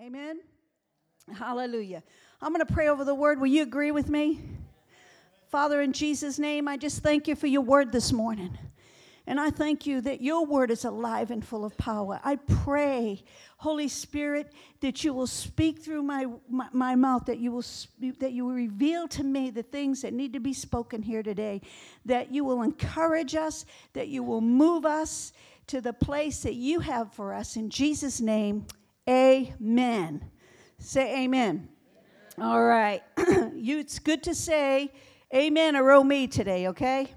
Amen. Hallelujah. I'm going to pray over the word. Will you agree with me? Father, in Jesus' name, I just thank you for your word this morning. And I thank you that your word is alive and full of power. I pray, Holy Spirit, that you will speak through my mouth, that you will reveal to me the things that need to be spoken here today, that you will encourage us, that you will move us to the place that you have for us. In Jesus' name, amen. Say amen. All right. It's good to say amen or oh me today, okay?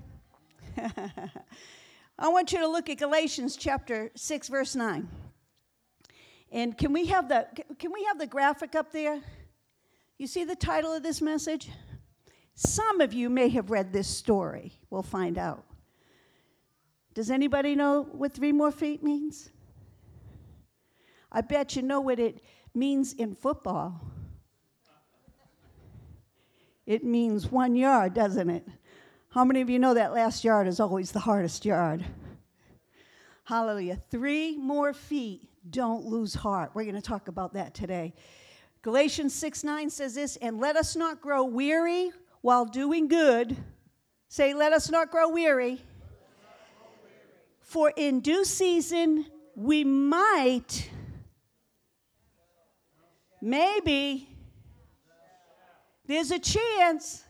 I want you to look at Galatians chapter 6, verse 9. And can we have the graphic up there? You see the title of this message? Some of you may have read this story. We'll find out. Does anybody know what 3 more feet means? I bet you know what it means in football. It means 1 yard, doesn't it? How many of you know that last yard is always the hardest yard? Hallelujah. 3 more feet. Don't lose heart. We're going to talk about that today. Galatians 6:9 says this, and let us not grow weary while doing good. Say, let us not grow weary. For in due season we might, maybe, there's a chance.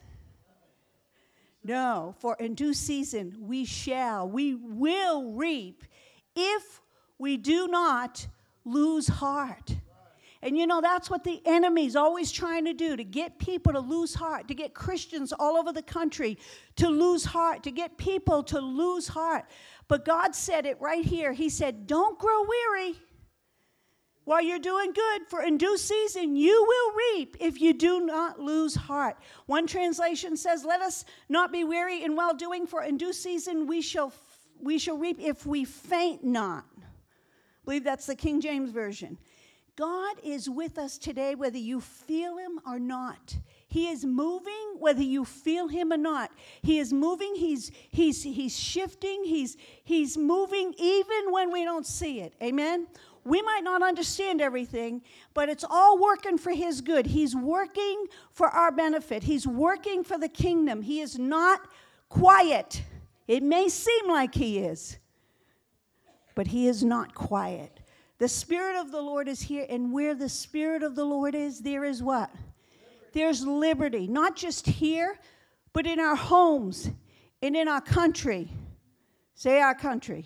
No, for in due season we will reap if we do not lose heart. And you know, that's what the enemy's always trying to do, to get people to lose heart, to get Christians all over the country to lose heart, to get people to lose heart. But God said it right here. He said, don't grow weary while you're doing good, for in due season you will reap if you do not lose heart. One translation says, let us not be weary in well-doing, for in due season we shall reap if we faint not. I believe that's the King James Version. God is with us today whether you feel him or not. He is moving whether you feel him or not. He is moving, he's shifting, he's moving even when we don't see it. Amen? We might not understand everything, but it's all working for his good. He's working for our benefit. He's working for the kingdom. He is not quiet. It may seem like he is, but he is not quiet. The Spirit of the Lord is here, and where the Spirit of the Lord is, there is what? There's liberty, not just here, but in our homes and in our country. Say our country.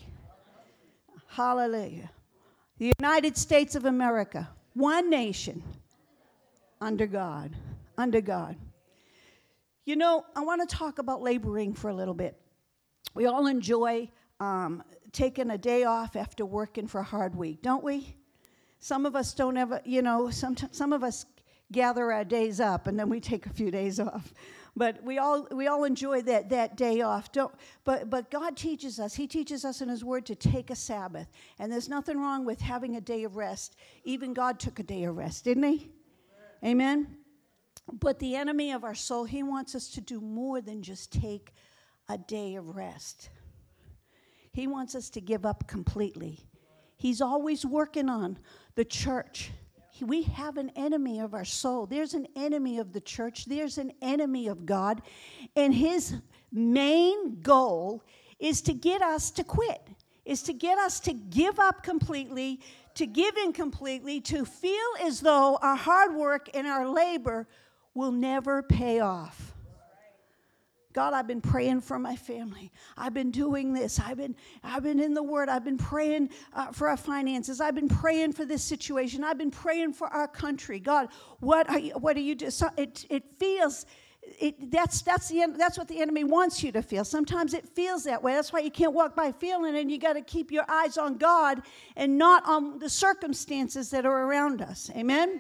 Hallelujah. The United States of America, one nation, under God, under God. You know, I want to talk about laboring for a little bit. We all enjoy taking a day off after working for a hard week, don't we? Some of us don't ever, you know, some of us gather our days up and then we take a few days off. But we all enjoy that day off. But God teaches us. He teaches us in his word to take a Sabbath. And there's nothing wrong with having a day of rest. Even God took a day of rest, didn't he? Amen? But the enemy of our soul, he wants us to do more than just take a day of rest. He wants us to give up completely. He's always working on the church. We have an enemy of our soul. There's an enemy of the church. There's an enemy of God. And his main goal is to get us to quit, is to get us to give up completely, to give in completely, to feel as though our hard work and our labor will never pay off. God, I've been praying for my family. I've been doing this. I've been in the Word. I've been praying for our finances. I've been praying for this situation. I've been praying for our country. God, what are you doing? So it feels. That's what the enemy wants you to feel. Sometimes it feels that way. That's why you can't walk by feeling, and you got to keep your eyes on God and not on the circumstances that are around us. Amen.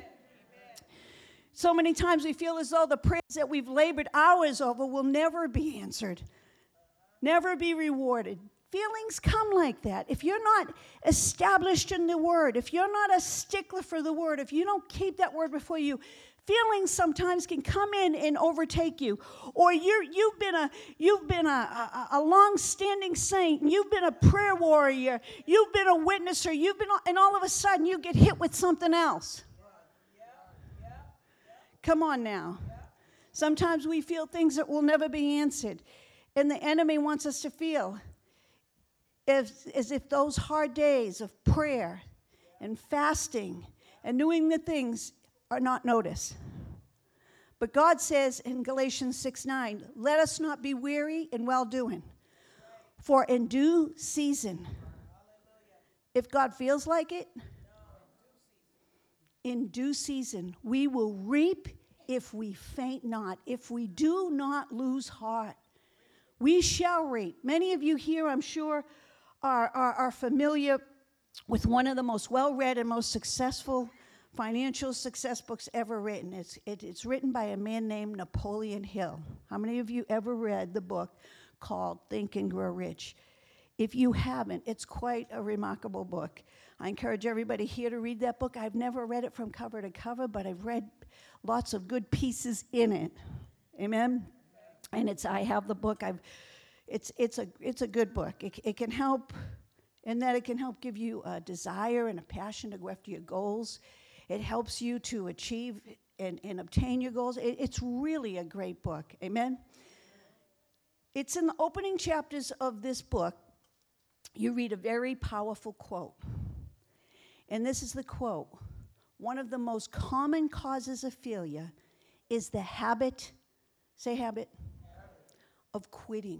So many times we feel as though the prayers that we've labored hours over will never be answered, never be rewarded. Feelings come like that. If you're not established in the Word, if you're not a stickler for the Word, if you don't keep that Word before you, feelings sometimes can come in and overtake you. Or you've been a long-standing saint, you've been a prayer warrior, you've been a witnesser, and all of a sudden you get hit with something else. Come on now. Sometimes we feel things that will never be answered. And the enemy wants us to feel as if those hard days of prayer and fasting and doing the things are not noticed. But God says in Galatians 6:9, let us not be weary in well-doing, for in due season, if God feels like it, in due season, we will reap if we faint not, if we do not lose heart. We shall reap. Many of you here, I'm sure, are familiar with one of the most well-read and most successful financial success books ever written. It's written by a man named Napoleon Hill. How many of you ever read the book called Think and Grow Rich? If you haven't, it's quite a remarkable book. I encourage everybody here to read that book. I've never read it from cover to cover, but I've read lots of good pieces in it. Amen? And I have the book. It's a good book. It can help in that it can help give you a desire and a passion to go after your goals. It helps you to achieve and obtain your goals. It's really a great book. Amen? It's in the opening chapters of this book, you read a very powerful quote. And this is the quote. One of the most common causes of failure is the habit, say habit, of quitting.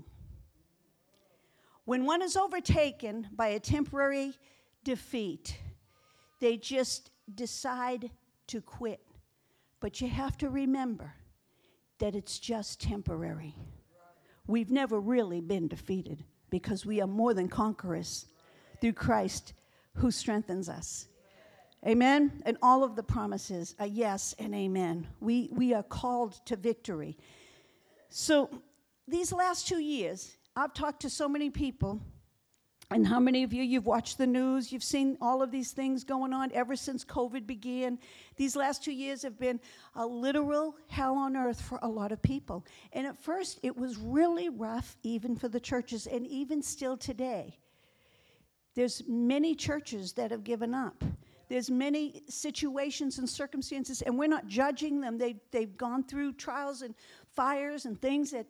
When one is overtaken by a temporary defeat, they just decide to quit. But you have to remember that it's just temporary. We've never really been defeated because we are more than conquerors through Christ who strengthens us. Amen? And all of the promises are yes and amen. We are called to victory. So these last 2 years, I've talked to so many people. And how many of you, you've watched the news, you've seen all of these things going on ever since COVID began. These last 2 years have been a literal hell on earth for a lot of people. And at first, it was really rough even for the churches, and even still today. There's many churches that have given up. There's many situations and circumstances, and we're not judging them. They've gone through trials and fires and things that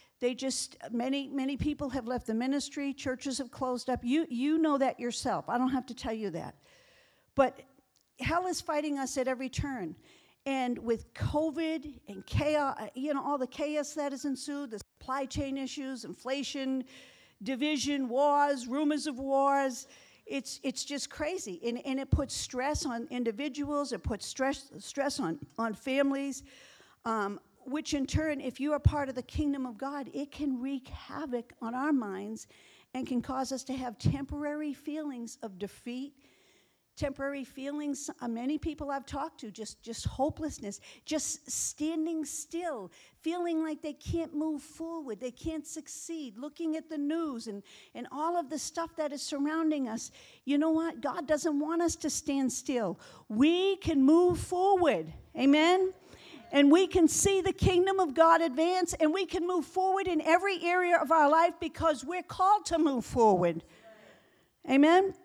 many people have left the ministry, churches have closed up. You know that yourself. I don't have to tell you that. But hell is fighting us at every turn. And with COVID and chaos, all the chaos that has ensued, the supply chain issues, inflation, division, wars, rumors of wars, it's just crazy. And it puts stress on individuals, it puts stress on families, which in turn, if you are part of the kingdom of God, it can wreak havoc on our minds and can cause us to have temporary feelings of defeat, temporary feelings, many people I've talked to, just hopelessness, just standing still, feeling like they can't move forward, they can't succeed, looking at the news and all of the stuff that is surrounding us. You know what? God doesn't want us to stand still. We can move forward. Amen? And we can see the kingdom of God advance, and we can move forward in every area of our life because we're called to move forward. Amen?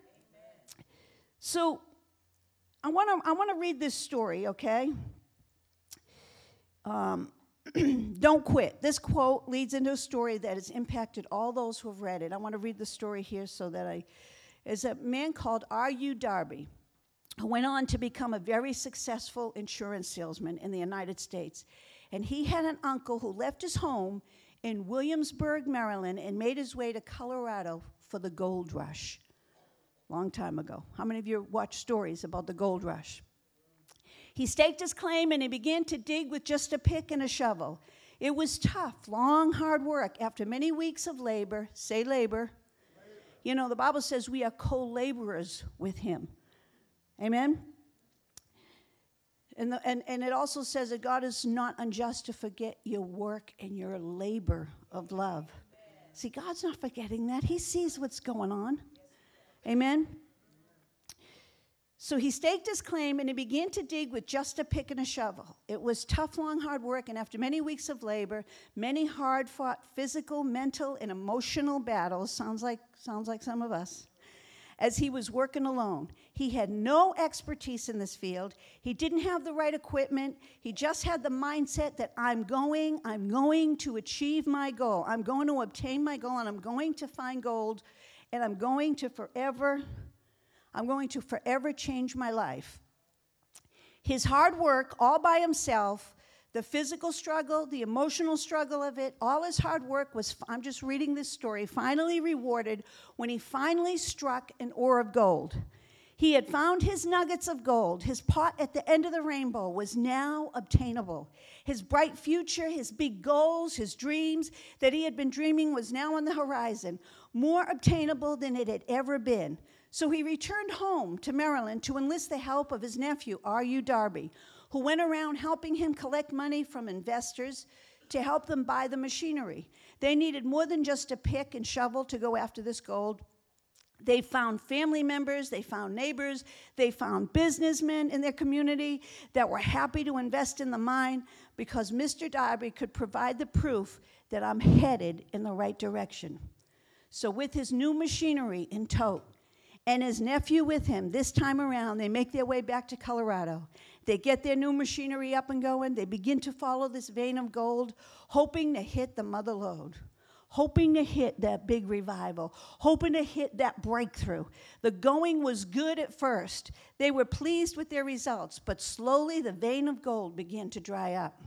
So I want to read this story, okay? Don't quit. This quote leads into a story that has impacted all those who have read it. I want to read the story here so that is a man called R.U. Darby, who went on to become a very successful insurance salesman in the United States. And he had an uncle who left his home in Williamsburg, Maryland, and made his way to Colorado for the gold rush. Long time ago. How many of you watch stories about the gold rush? He staked his claim and he began to dig with just a pick and a shovel. It was tough, long, hard work. After many weeks of labor, say labor. You know, the Bible says we are co-laborers with him. Amen? And it also says that God is not unjust to forget your work and your labor of love. See, God's not forgetting that. He sees what's going on. Amen? So he staked his claim and he began to dig with just a pick and a shovel. It was tough, long, hard work, and after many weeks of labor, many hard-fought physical, mental, and emotional battles, sounds like some of us, as he was working alone. He had no expertise in this field. He didn't have the right equipment. He just had the mindset that I'm going to achieve my goal. I'm going to obtain my goal, and I'm going to find gold, and I'm going to forever change my life. His hard work all by himself, the physical struggle, the emotional struggle of it, all his hard work was, I'm just reading this story, finally rewarded when he finally struck an ore of gold. He had found his nuggets of gold. His pot at the end of the rainbow was now obtainable. His bright future, his big goals, his dreams that he had been dreaming was now on the horizon, more obtainable than it had ever been. So he returned home to Maryland to enlist the help of his nephew, R.U. Darby, who went around helping him collect money from investors to help them buy the machinery. They needed more than just a pick and shovel to go after this gold. They found family members, they found neighbors, they found businessmen in their community that were happy to invest in the mine because Mr. Darby could provide the proof that I'm headed in the right direction. So with his new machinery in tow, and his nephew with him, this time around, they make their way back to Colorado. They get their new machinery up and going. They begin to follow this vein of gold, hoping to hit the mother lode, hoping to hit that big revival, hoping to hit that breakthrough. The going was good at first. They were pleased with their results, but slowly the vein of gold began to dry up.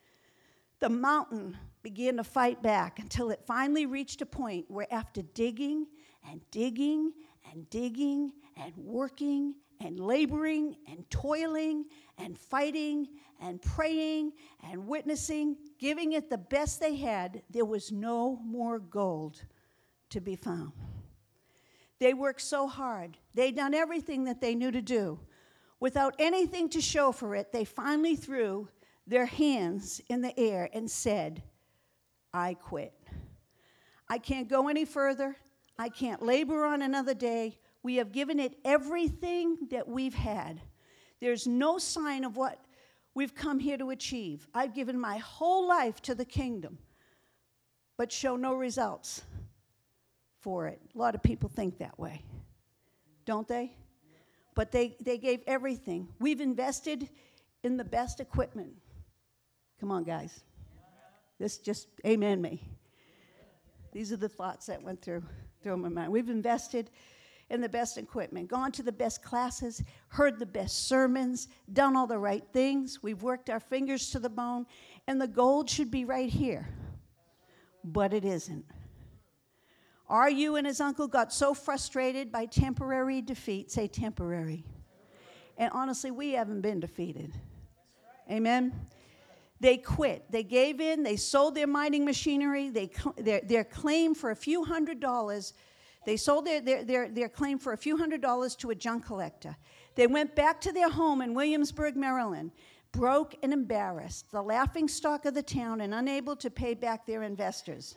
The mountain began to fight back until it finally reached a point where after digging and digging and digging and working and laboring and toiling and fighting and praying and witnessing, giving it the best they had, there was no more gold to be found. They worked so hard. They'd done everything that they knew to do. Without anything to show for it, they finally threw their hands in the air and said, I quit. I can't go any further. I can't labor on another day. We have given it everything that we've had. There's no sign of what we've come here to achieve. I've given my whole life to the kingdom, but show no results for it. A lot of people think that way, don't they? But they gave everything. We've invested in the best equipment. Come on, guys. This just, amen me. These are the thoughts that went through my mind. We've invested in the best equipment, gone to the best classes, heard the best sermons, done all the right things. We've worked our fingers to the bone, and the gold should be right here. But it isn't. R.U. and his uncle got so frustrated by temporary defeat, say temporary. And honestly, we haven't been defeated. Amen? They quit. They gave in. They sold their mining machinery. Their claim for a few $100s. They sold their claim for a few $100s to a junk collector. They went back to their home in Williamsburg, Maryland, broke and embarrassed, the laughingstock of the town, and unable to pay back their investors.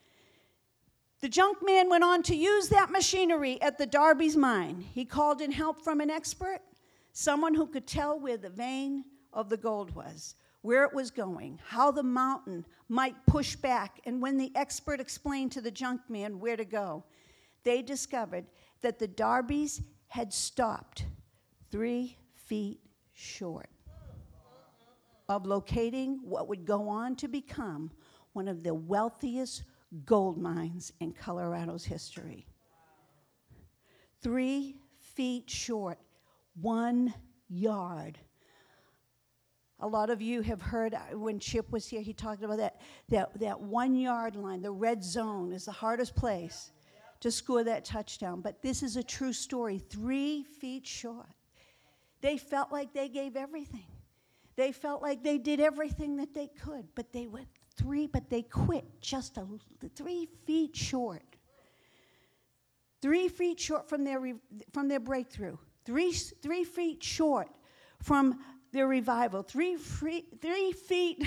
The junk man went on to use that machinery at the Darby's mine. He called in help from an expert, someone who could tell where the vein of the gold was, where it was going, how the mountain might push back, and when the expert explained to the junk man where to go, they discovered that the Darbys had stopped 3 feet short of locating what would go on to become one of the wealthiest gold mines in Colorado's history. 3 feet short, 1 yard. A lot of you have heard when Chip was here, he talked about that 1 yard line, the red zone is the hardest place to score that touchdown. But this is a true story, 3 feet short. They felt like they gave everything. They felt like they did everything that they could, but they went but they quit just 3 feet short. 3 feet short from their breakthrough. 3 feet short from their revival. 3 feet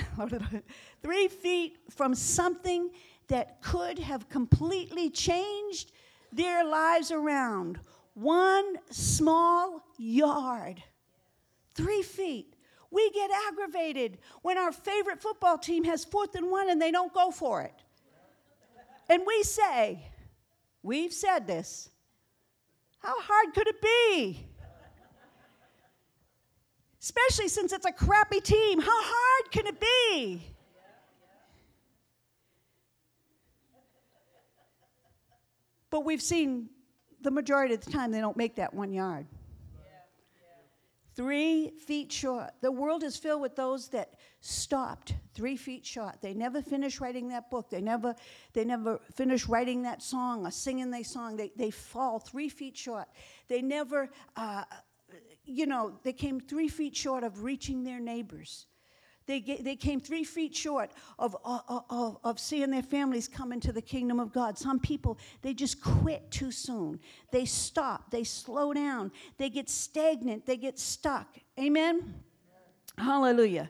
from something that could have completely changed their lives around. 1 small yard. 3 feet. We get aggravated when our favorite football team has 4th and 1 and they don't go for it. And we say, we've said this, How hard could it be? Especially since it's a crappy team. How hard can it be? But we've seen the majority of the time they don't make that 1 yard. 3 feet short. The world is filled with those that stopped 3 feet short. They never finished writing that book. They never finished writing that song or singing their song. They fall 3 feet short. They never, they came 3 feet short of reaching their neighbors. They came 3 feet short of seeing their families come into the kingdom of God. Some people, they just quit too soon. They stop. They slow down. They get stagnant. They get stuck. Amen? Hallelujah.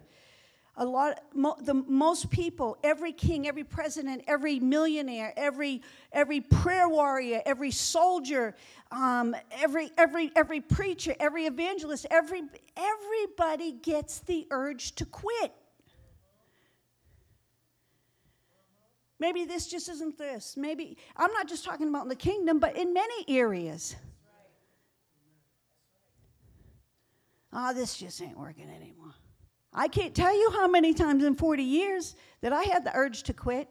Most people, every king, every president, every millionaire, every prayer warrior, every soldier, every preacher, every evangelist, everybody gets the urge to quit. Maybe this just isn't this. Maybe I'm not just talking about in the kingdom, but in many areas. This just ain't working anymore. I can't tell you how many times in 40 years that I had the urge to quit.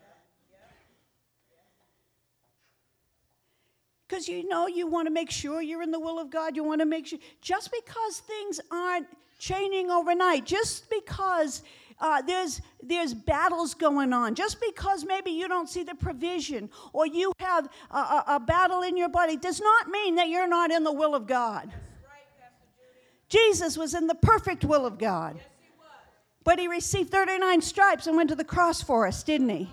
Because you want to make sure you're in the will of God. You want to make sure. Just because things aren't changing overnight, just because there's battles going on, just because maybe you don't see the provision or you have a battle in your body, does not mean that you're not in the will of God. Jesus was in the perfect will of God. But he received 39 stripes and went to the cross for us, didn't he?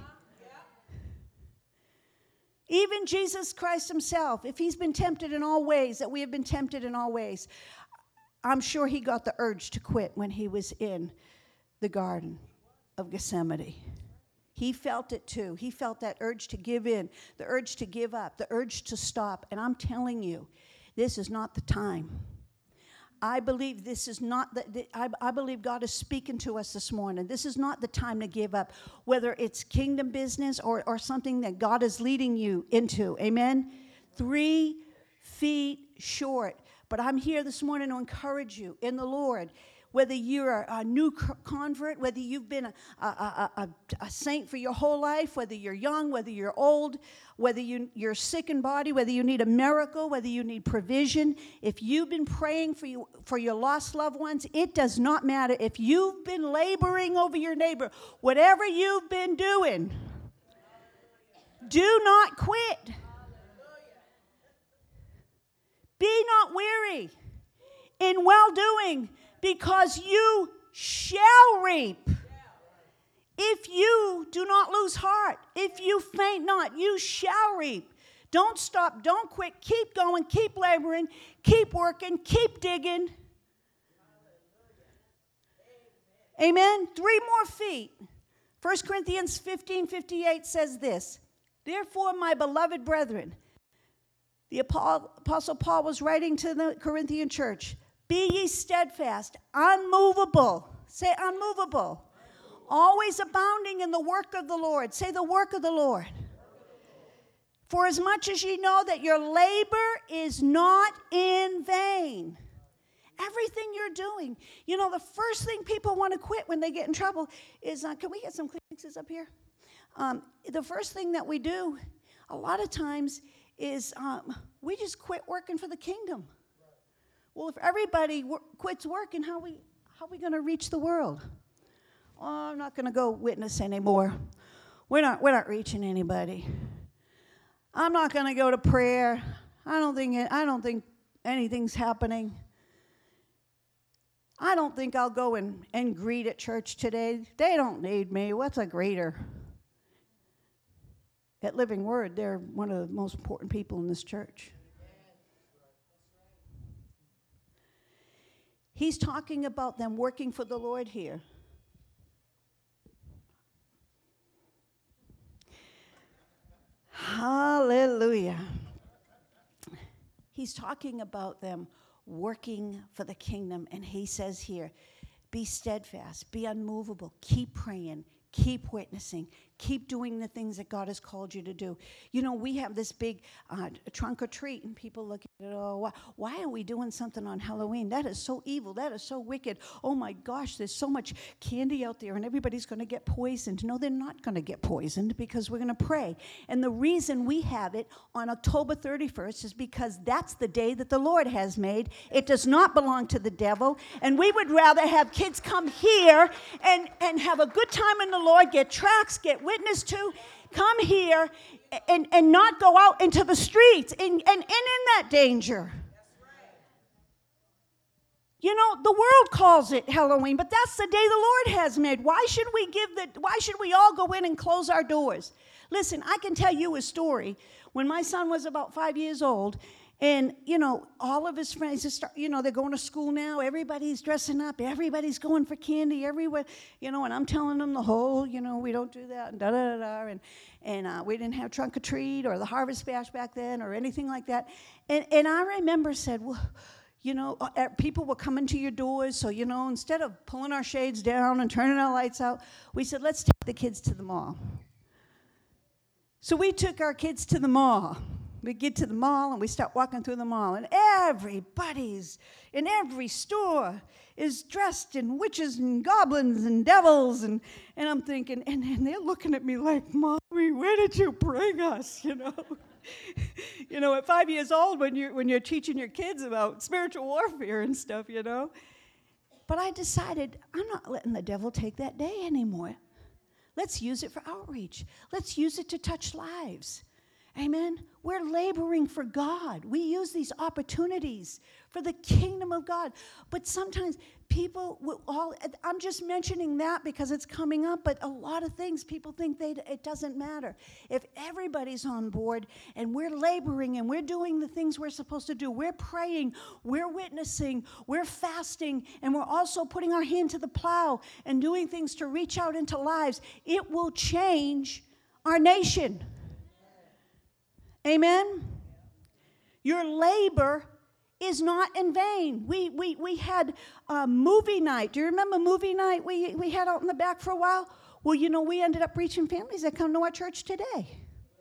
Even Jesus Christ himself, if he's been tempted in all ways, that we have been tempted in all ways, I'm sure he got the urge to quit when he was in the Garden of Gethsemane. He felt it too. He felt that urge to give in, the urge to give up, the urge to stop. And I'm telling you, this is not the time. I believe this is not I believe God is speaking to us this morning. This is not the time to give up, whether it's kingdom business or something that God is leading you into. Amen? 3 feet short. But I'm here this morning to encourage you in the Lord. Whether you're a new convert, whether you've been a saint for your whole life, whether you're young, whether you're old, whether you're sick in body, whether you need a miracle, whether you need provision, if you've been praying for your lost loved ones, it does not matter. If you've been laboring over your neighbor, whatever you've been doing, do not quit. Be not weary in well-doing, because you shall reap. If you do not lose heart, if you faint not, you shall reap. Don't stop, don't quit, keep going, keep laboring, keep working, keep digging. Amen? 3 more feet. 1 Corinthians 15:58 says this, therefore, my beloved brethren, the Apostle Paul was writing to the Corinthian church, be ye steadfast, unmovable. Say unmovable. Always abounding in the work of the Lord. Say the work of the Lord. For as much as ye know that your labor is not in vain. Everything you're doing. The first thing people want to quit when they get in trouble is, can we get some Kleenexes up here? The first thing that we do a lot of times is we just quit working for the kingdom. Well, if everybody quits working, how are we going to reach the world? Oh, I'm not going to go witness anymore. We're not reaching anybody. I'm not going to go to prayer. I don't think anything's happening. I don't think I'll go and greet at church today. They don't need me. What's a greeter? At Living Word, they're one of the most important people in this church. He's talking about them working for the Lord here. Hallelujah. He's talking about them working for the kingdom, and he says here, be steadfast, be unmovable, keep praying, keep witnessing, keep doing the things that God has called you to do. You know, we have this big trunk or treat, and people look at it, oh, why are we doing something on Halloween? That is so evil. That is so wicked. Oh, my gosh, there's so much candy out there, and everybody's going to get poisoned. No, they're not going to get poisoned because we're going to pray. And the reason we have it on October 31st is because that's the day that the Lord has made. It does not belong to the devil, and we would rather have kids come here and have a good time in the Lord, get tracts, get witnessed to, come here and not go out into the streets and in that danger. You know, the world calls it Halloween, but that's the day the Lord has made. Why should we all go in and close our doors? Listen, I can tell you a story. When my son was about 5 years old, and, you know, all of his friends, they're going to school now. Everybody's dressing up. Everybody's going for candy everywhere. You know, and I'm telling them the whole, we don't do that, and da-da-da-da. And we didn't have trunk or treat or the Harvest Bash back then or anything like that. And I remember said, well, people were coming to your doors. So, instead of pulling our shades down and turning our lights out, we said, let's take the kids to the mall. So we took our kids to the mall. We get to the mall, and we start walking through the mall, and everybody's in every store is dressed in witches and goblins and devils, and I'm thinking, and they're looking at me like, Mommy, where did you bring us, at 5 years old when you're teaching your kids about spiritual warfare and stuff, But I decided I'm not letting the devil take that day anymore. Let's use it for outreach. Let's use it to touch lives. Amen? We're laboring for God. We use these opportunities for the kingdom of God. But sometimes people I'm just mentioning that because it's coming up, but a lot of things people think it doesn't matter. If everybody's on board and we're laboring and we're doing the things we're supposed to do, we're praying, we're witnessing, we're fasting, and we're also putting our hand to the plow and doing things to reach out into lives, it will change our nation. Amen? Your labor is not in vain. We had a movie night. Do you remember movie night we had out in the back for a while? Well, we ended up reaching families that come to our church today.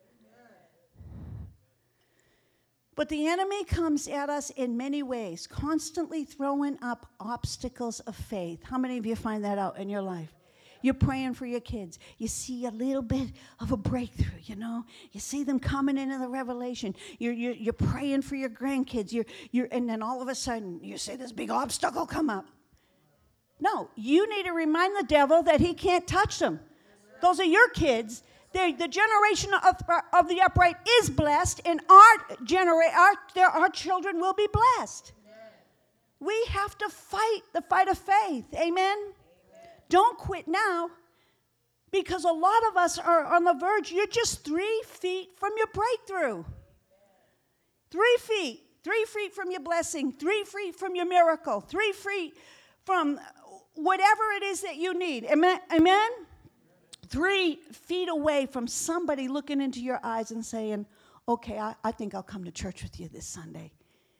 But the enemy comes at us in many ways, constantly throwing up obstacles of faith. How many of you find that out in your life? You're praying for your kids. You see a little bit of a breakthrough, You see them coming into the revelation. You're praying for your grandkids. And then all of a sudden, you see this big obstacle come up. No, you need to remind the devil that he can't touch them. Those are your kids. The generation of the upright is blessed, and our children will be blessed. We have to fight the fight of faith. Amen? Don't quit now, because a lot of us are on the verge. You're just 3 feet from your breakthrough. 3 feet. 3 feet from your blessing. 3 feet from your miracle. 3 feet from whatever it is that you need. Amen? Amen? 3 feet away from somebody looking into your eyes and saying, okay, I think I'll come to church with you this Sunday.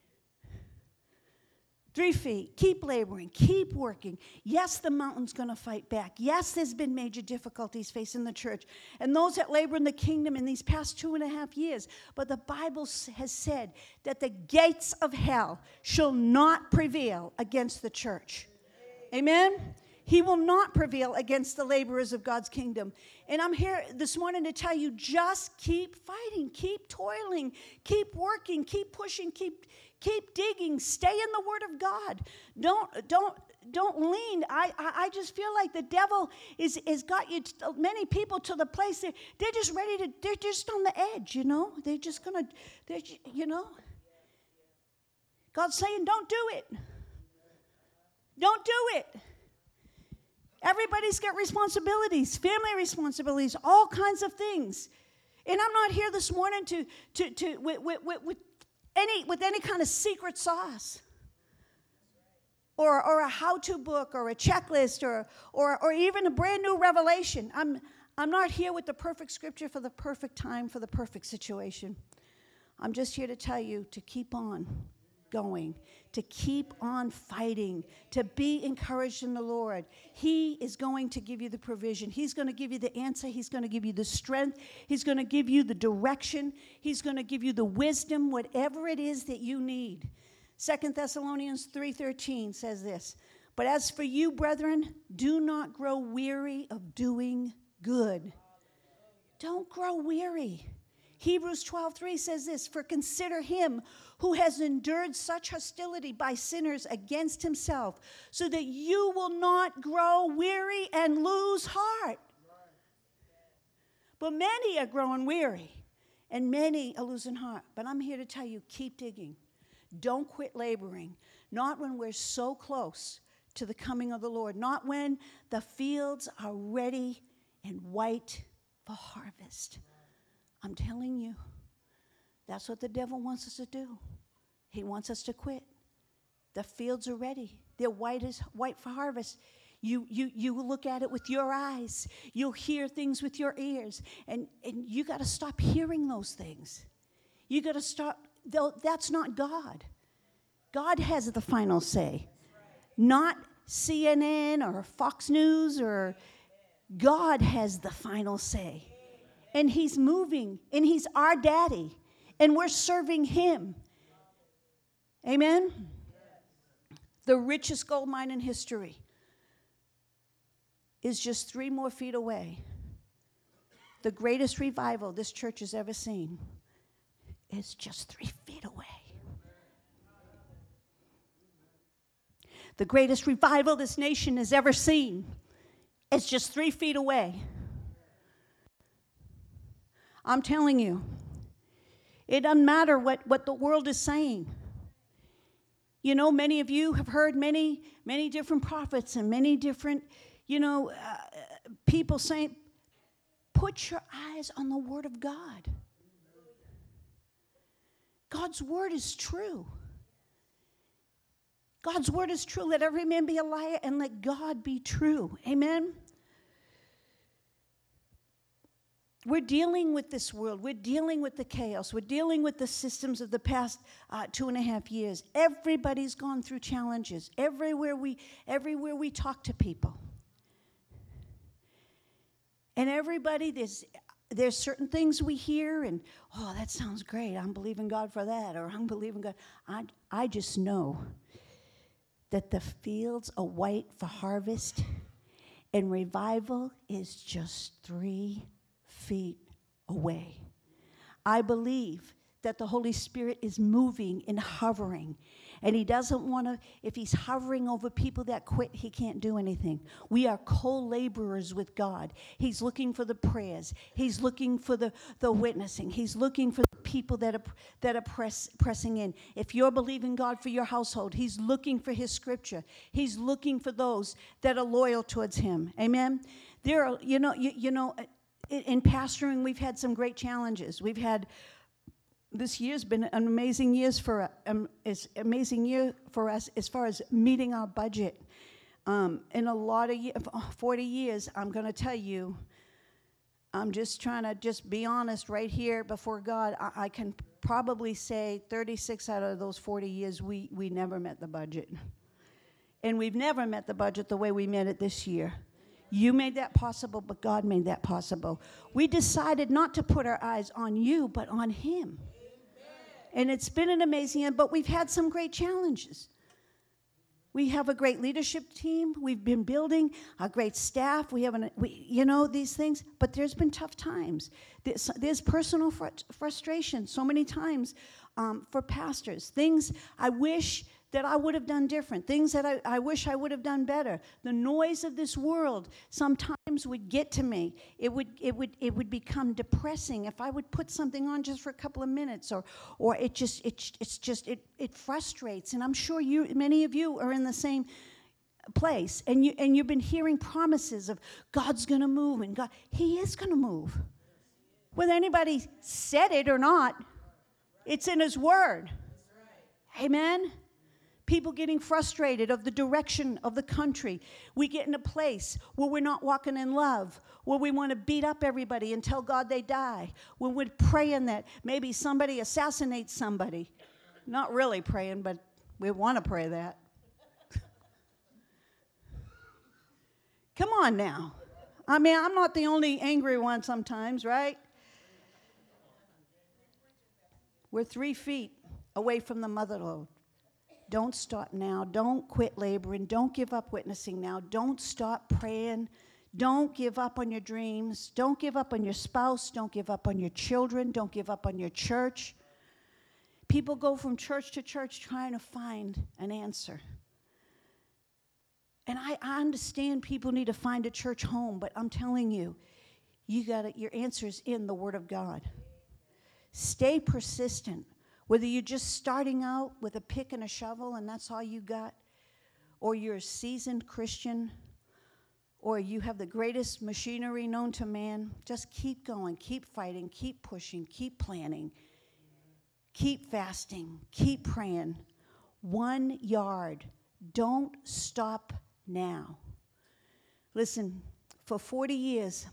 3 feet. Keep laboring. Keep working. Yes, the mountain's going to fight back. Yes, there's been major difficulties facing the church and those that labor in the kingdom in these past 2.5 years. But the Bible has said that the gates of hell shall not prevail against the church. Amen? He will not prevail against the laborers of God's kingdom. And I'm here this morning to tell you, just keep fighting, keep toiling, keep working, keep pushing, keep digging, stay in the Word of God. Don't lean. I just feel like the devil is got you, many people to the place they're just ready to, they're just on the edge, They're just going to, God's saying, don't do it. Don't do it. Everybody's got responsibilities, family responsibilities, all kinds of things. And I'm not here this morning with any kind of secret sauce or a how-to book or a checklist or even a brand new revelation. I'm not here with the perfect scripture for the perfect time for the perfect situation. I'm just here to tell you to keep on. going, to keep on fighting, to be encouraged in the Lord. He is going to give you the provision. He's going to give you the answer. He's going to give you the strength. He's going to give you the direction. He's going to give you the wisdom, whatever it is that you need. 2 Thessalonians 3:13 says this, "But as for you, brethren, do not grow weary of doing good." Don't grow weary. Hebrews 12:3 says this, "For consider him who has endured such hostility by sinners against himself, so that you will not grow weary and lose heart." But many are growing weary, and many are losing heart. But I'm here to tell you, keep digging. Don't quit laboring. Not when we're so close to the coming of the Lord. Not when the fields are ready and white for harvest. I'm telling you, that's what the devil wants us to do. He wants us to quit. The fields are ready. They're white for harvest. You look at it with your eyes. You'll hear things with your ears. And you got to stop hearing those things. You got to stop. That's not God. God has the final say. Not CNN or Fox News or God has the final say. And he's moving, and he's our daddy, and we're serving him. Amen? The richest gold mine in history is just 3 more feet away. The greatest revival this church has ever seen is just 3 feet away. The greatest revival this nation has ever seen is just 3 feet away. I'm telling you, it doesn't matter what the world is saying. You know, many of you have heard many different prophets and many different, people saying, put your eyes on the Word of God. God's Word is true. God's Word is true. Let every man be a liar and let God be true. Amen? We're dealing with this world. We're dealing with the chaos. We're dealing with the systems of the past 2.5 years. Everybody's gone through challenges. Everywhere we talk to people. And everybody, there's certain things we hear and, oh, that sounds great. I'm believing God for that. Or I'm believing God. I just know that the fields are white for harvest and revival is just 3 feet away. I believe that the Holy Spirit is moving and hovering. And he doesn't want to, if he's hovering over people that quit, he can't do anything. We are co-laborers with God. He's looking for the prayers. He's looking for the witnessing. He's looking for the people that are pressing in. If you're believing God for your household, he's looking for his scripture. He's looking for those that are loyal towards him. Amen? There are, in pastoring, we've had some great challenges. This year's been an amazing year for us as far as meeting our budget. In a lot of 40 years, I'm going to tell you, I'm just trying to just be honest right here before God. I can probably say 36 out of those 40 years, we never met the budget. And we've never met the budget the way we met it this year. You made that possible, but God made that possible. We decided not to put our eyes on you, but on him. And it's been an amazing, but we've had some great challenges. We have a great leadership team. We've been building a great staff. We have, these things. But there's been tough times. There's personal frustration so many times for pastors. Things I wish that I would have done different. Things that I wish I would have done better. The noise of this world sometimes would get to me. It would become depressing if I would put something on just for a couple of minutes, or it frustrates. And I'm sure many of you are in the same place, and you've been hearing promises of God's going to move, and He is going to move. Whether anybody said it or not, it's in His Word. Amen. People getting frustrated of the direction of the country. We get in a place where we're not walking in love, where we want to beat up everybody and tell God they die, when we're praying that maybe somebody assassinates somebody. Not really praying, but we want to pray that. Come on now. I mean, I'm not the only angry one sometimes, right? We're 3 feet away from the mother lode. Don't stop now. Don't quit laboring. Don't give up witnessing now. Don't stop praying. Don't give up on your dreams. Don't give up on your spouse. Don't give up on your children. Don't give up on your church. People go from church to church trying to find an answer. And I understand people need to find a church home, but I'm telling you, your answer's in the Word of God. Stay persistent. Whether you're just starting out with a pick and a shovel and that's all you got, or you're a seasoned Christian, or you have the greatest machinery known to man, just keep going, keep fighting, keep pushing, keep planning, keep fasting, keep praying. 1 yard. Don't stop now. Listen, for 40 years,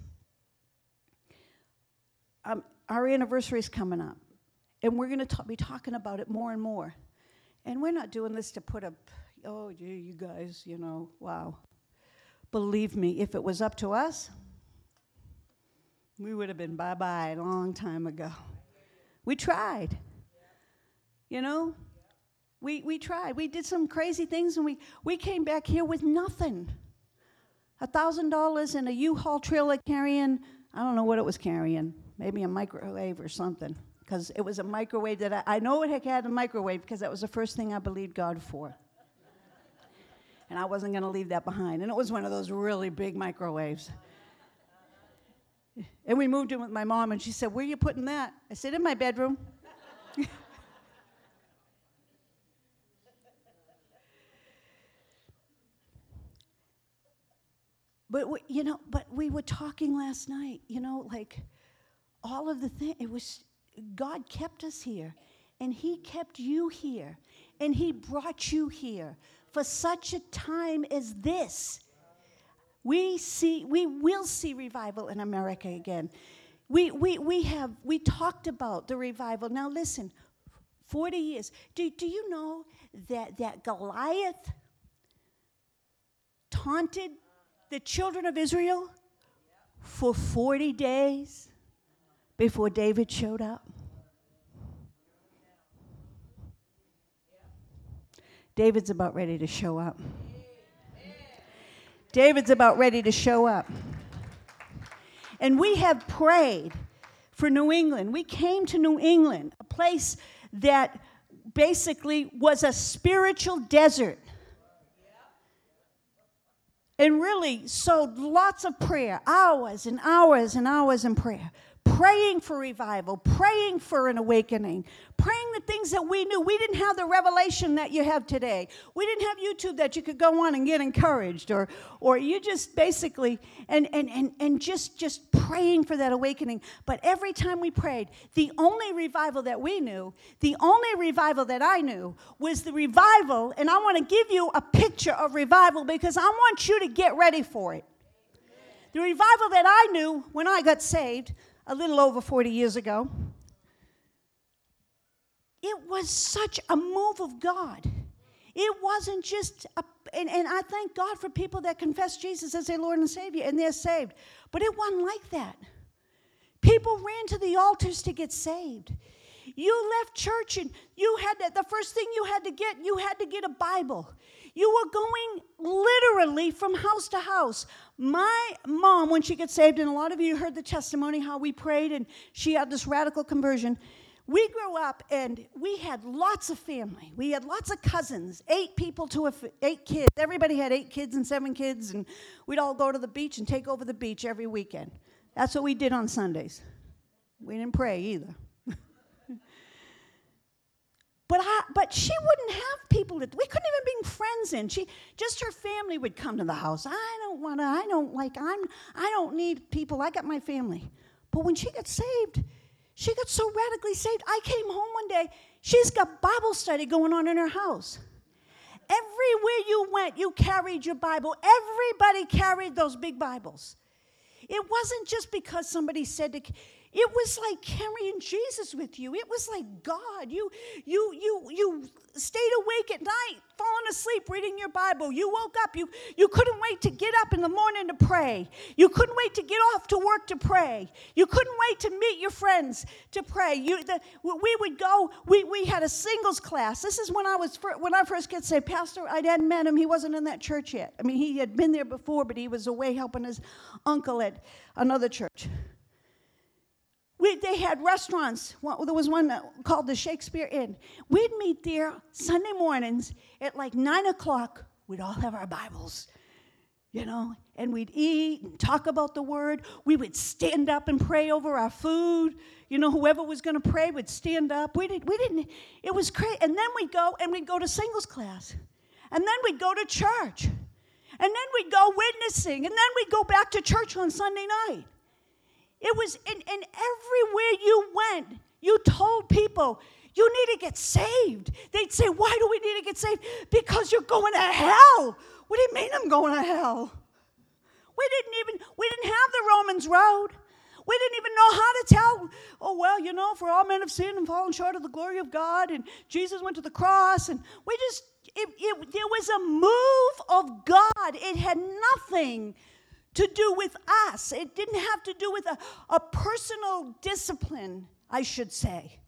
our anniversary is coming up. And we're going to be talking about it more and more. And we're not doing this to put up, oh, gee, you guys, wow. Believe me, if it was up to us, we would have been bye-bye a long time ago. We tried. We tried. We did some crazy things, and we came back here with nothing. $1,000 in a U-Haul trailer carrying, I don't know what it was carrying, maybe a microwave or something. Because it was a microwave that I know it had a microwave because that was the first thing I believed God for. And I wasn't going to leave that behind. And it was one of those really big microwaves. And we moved in with my mom, and she said, "Where are you putting that?" I said, "In my bedroom." But we were talking last night, like all of the things, it was, God kept us here, and He kept you here, and He brought you here for such a time as this. We will see revival in America again. We talked about the revival. Now listen, 40 years. Do you know that Goliath taunted the children of Israel for 40 days before David showed up? David's about ready to show up. David's about ready to show up. And we have prayed for New England. We came to New England, a place that basically was a spiritual desert. And really sowed lots of prayer, hours and hours and hours in prayer. Praying for revival, praying for an awakening, praying the things that we knew. We didn't have the revelation that you have today. We didn't have YouTube that you could go on and get encouraged, or you just basically, and just praying for that awakening. But every time we prayed, the only revival that we knew, the only revival that I knew, was the revival, and I want to give you a picture of revival because I want you to get ready for it. The revival that I knew when I got saved, a little over 40 years ago, it was such a move of God. It wasn't just, and I thank God for people that confess Jesus as their Lord and Savior, and they're saved. But it wasn't like that. People ran to the altars to get saved. You left church, and the first thing you had to get a Bible. You were going literally from house to house. My mom, when she got saved, and a lot of you heard the testimony how we prayed, and she had this radical conversion. We grew up, and we had lots of family. We had lots of cousins, 8 people to 8 kids. Everybody had 8 kids and 7 kids, and we'd all go to the beach and take over the beach every weekend. That's what we did on Sundays. We didn't pray either. But she wouldn't have people that we couldn't even bring friends in. Just her family would come to the house. I don't need people. I got my family. But when she got saved, she got so radically saved. I came home one day. She's got Bible study going on in her house. Everywhere you went, you carried your Bible. Everybody carried those big Bibles. It wasn't just because somebody said It was like carrying Jesus with you. It was like God. You stayed awake at night, falling asleep, reading your Bible. You woke up. You couldn't wait to get up in the morning to pray. You couldn't wait to get off to work to pray. You couldn't wait to meet your friends to pray. We would go. We had a singles class. This is when I first got saved. Pastor, I hadn't met him. He wasn't in that church yet. I mean, he had been there before, but he was away helping his uncle at another church. They had restaurants. There was one called the Shakespeare Inn. We'd meet there Sunday mornings at like 9 o'clock. We'd all have our Bibles, and we'd eat and talk about the Word. We would stand up and pray over our food. Whoever was going to pray would stand up. We didn't. It was crazy. And then we'd go to singles class. And then we'd go to church. And then we'd go witnessing. And then we'd go back to church on Sunday night. It was in everywhere you went, you told people, you need to get saved. They'd say, why do we need to get saved? Because you're going to hell. What do you mean I'm going to hell? We didn't have the Romans road. We didn't even know how to tell, for all men have sinned and fallen short of the glory of God, and Jesus went to the cross, and there was a move of God. It had nothing to do with us. It didn't have to do with a personal discipline, I should say.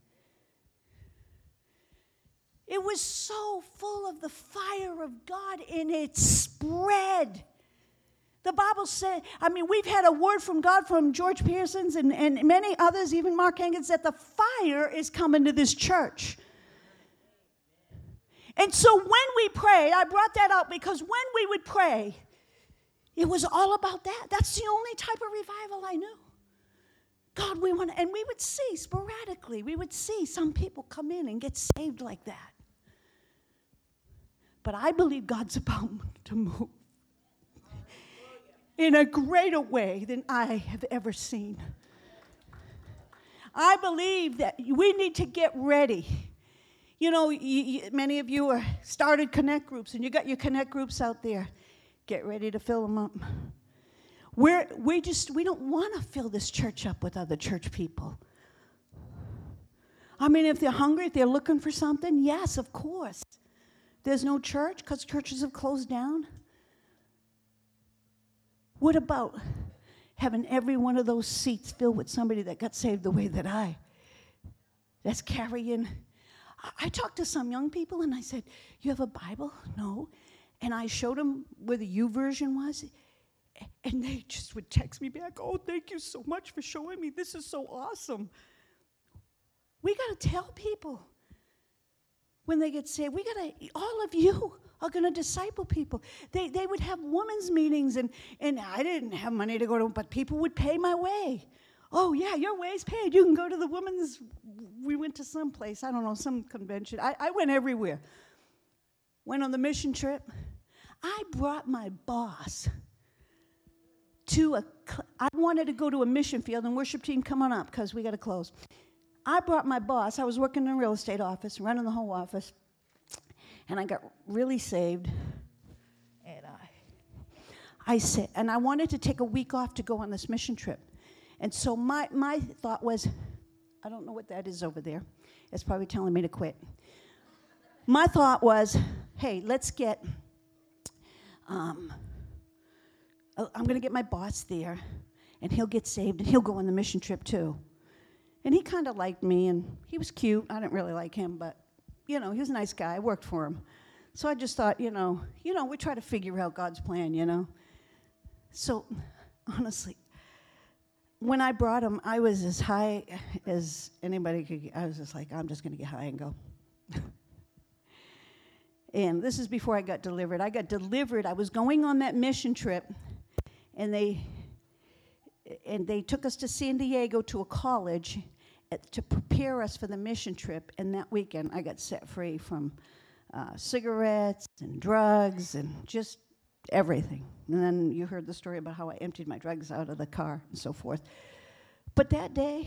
It was so full of the fire of God, and it spread. The Bible said, we've had a word from God from George Pearson's and many others, even Mark Hankins, that the fire is coming to this church. And so when we pray, I brought that up because when we would pray, it was all about that. That's the only type of revival I knew. God, we want to, and we would see sporadically, some people come in and get saved like that. But I believe God's about to move in a greater way than I have ever seen. I believe that we need to get ready. Many of you started connect groups, and you got your connect groups out there. Get ready to fill them up. We don't want to fill this church up with other church people. If they're hungry, if they're looking for something, yes, of course. There's no church because churches have closed down. What about having every one of those seats filled with somebody that got saved the way that's carrying? I talked to some young people and I said, you have a Bible? No. And I showed them where the YouVersion was. And they just would text me back, oh, thank you so much for showing me. This is so awesome. We got to tell people when they get saved. All of you are going to disciple people. They would have women's meetings, and I didn't have money to go to them, but people would pay my way. Oh, yeah, your way's paid. You can go to the women's. We went to some place, I don't know, some convention. I went everywhere. Went on the mission trip. I brought my boss I wanted to go to a mission field, and worship team, come on up, because we got to close. I brought my boss. I was working in a real estate office, running the whole office, and I got really saved. And I said, and I wanted to take a week off to go on this mission trip. And so my thought was, I don't know what that is over there. It's probably telling me to quit. My thought was, hey, let's get, I'm going to get my boss there, and he'll get saved, and he'll go on the mission trip too. And he kind of liked me, and he was cute. I didn't really like him, but, he was a nice guy. I worked for him. So I just thought, we try to figure out God's plan, So, honestly, when I brought him, I was as high as anybody could get. I was just like, I'm just going to get high and go. And this is before I got delivered. I was going on that mission trip, and they took us to San Diego to a college to prepare us for the mission trip. And that weekend, I got set free from cigarettes and drugs and just everything. And then you heard the story about how I emptied my drugs out of the car and so forth. But that day,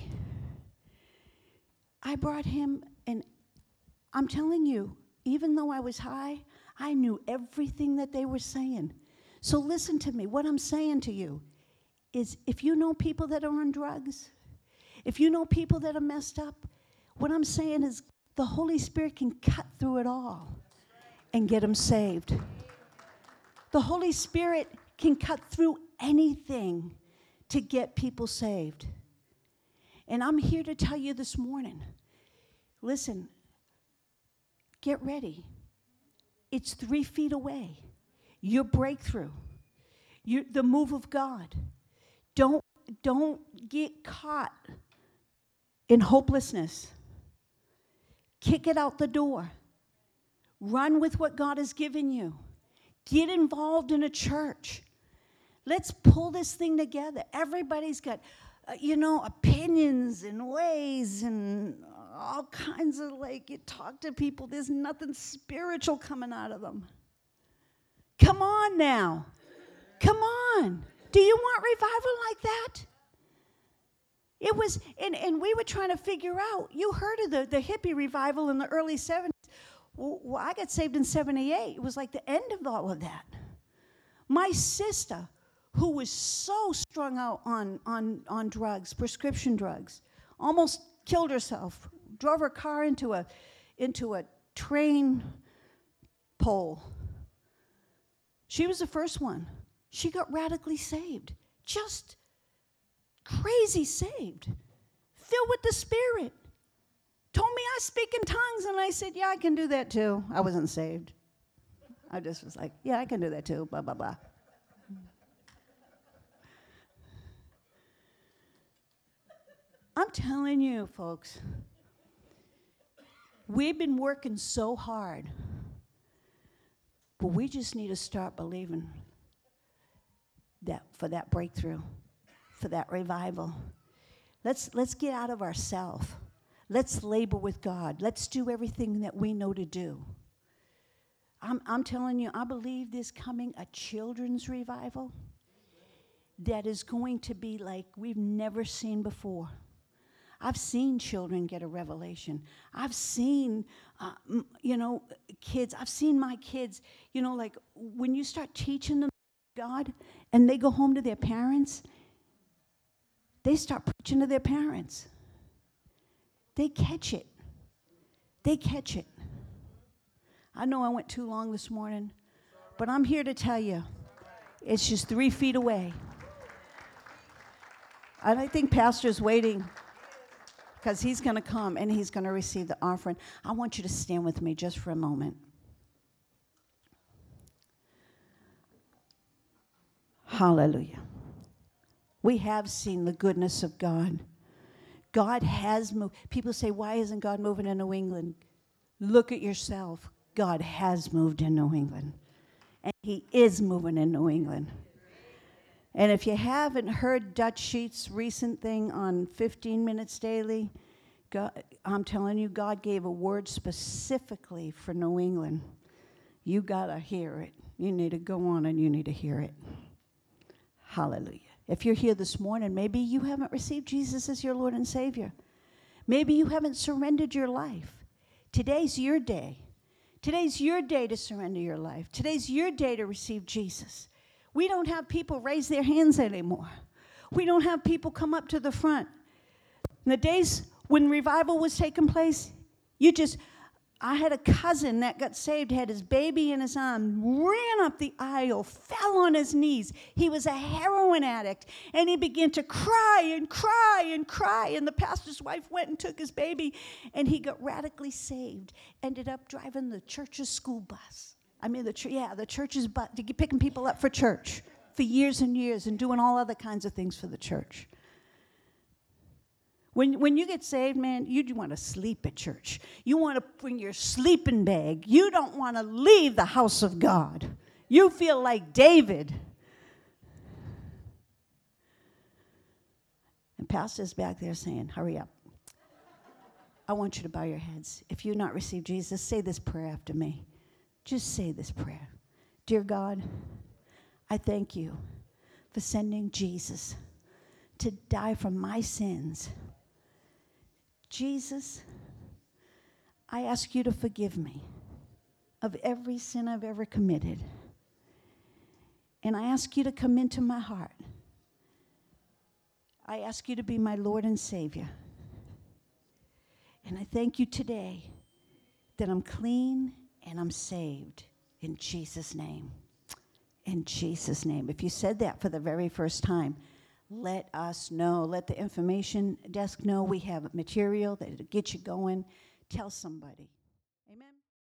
I brought him, and I'm telling you, even though I was high, I knew everything that they were saying. So listen to me. What I'm saying to you is, if you know people that are on drugs, If you know people that are messed up, what I'm saying is the Holy Spirit can cut through it all and get them saved. The Holy Spirit can cut through anything to get people saved. And I'm here to tell you this morning, listen, get ready. It's 3 feet away. Your breakthrough, the move of God. Don't get caught in hopelessness. Kick it out the door. Run with what God has given you. Get involved in a church. Let's pull this thing together. Everybody's got, opinions and ways and all kinds of, you talk to people, there's nothing spiritual coming out of them. Come on now. Come on. Do you want revival like that? It was, and we were trying to figure out, you heard of the hippie revival in the early 70s. Well, I got saved in 78. It was like the end of all of that. My sister, who was so strung out on drugs, prescription drugs, almost killed herself, drove her car into a train pole. She was the first one. She got radically saved. Just crazy saved. Filled with the Spirit. Told me I speak in tongues, and I said, yeah, I can do that too. I wasn't saved. I just was like, yeah, I can do that too, blah, blah, blah. I'm telling you, folks, we've been working so hard, but we just need to start believing that for that breakthrough, for that revival. Let's get out of ourselves. Let's labor with God. Let's do everything that we know to do. I'm telling you, I believe there's coming a children's revival that is going to be like we've never seen before. I've seen children get a revelation. I've seen, kids. I've seen my kids, when you start teaching them God and they go home to their parents, they start preaching to their parents. They catch it. They catch it. I know I went too long this morning, but I'm here to tell you, it's just 3 feet away. And I think Pastor's waiting because he's going to come and he's going to receive the offering. I want you to stand with me just for a moment. Hallelujah. We have seen the goodness of God. God has moved. People say, why isn't God moving in New England? Look at yourself. God has moved in New England. And he is moving in New England. And if you haven't heard Dutch Sheets' recent thing on 15 Minutes Daily, God, I'm telling you, God gave a word specifically for New England. You got to hear it. You need to go on and you need to hear it. Hallelujah. If you're here this morning, maybe you haven't received Jesus as your Lord and Savior. Maybe you haven't surrendered your life. Today's your day. Today's your day to surrender your life. Today's your day to receive Jesus. We don't have people raise their hands anymore. We don't have people come up to the front. In the days when revival was taking place, I had a cousin that got saved, had his baby in his arm, ran up the aisle, fell on his knees. He was a heroin addict, and he began to cry and cry and cry, and the pastor's wife went and took his baby, and he got radically saved, ended up driving the church's school bus. The church's bus, picking people up for church for years and years and doing all other kinds of things for the church. When you get saved, man, you want to sleep at church. You want to bring your sleeping bag. You don't want to leave the house of God. You feel like David. And Pastor's back there saying, hurry up. I want you to bow your heads. If you've not received Jesus, say this prayer after me. Just say this prayer. Dear God, I thank you for sending Jesus to die for my sins. Jesus, I ask you to forgive me of every sin I've ever committed. And I ask you to come into my heart. I ask you to be my Lord and Savior. And I thank you today that I'm clean and I'm saved. In Jesus' name. In Jesus' name. If you said that for the very first time, let us know. Let the information desk know we have material that'll get you going. Tell somebody.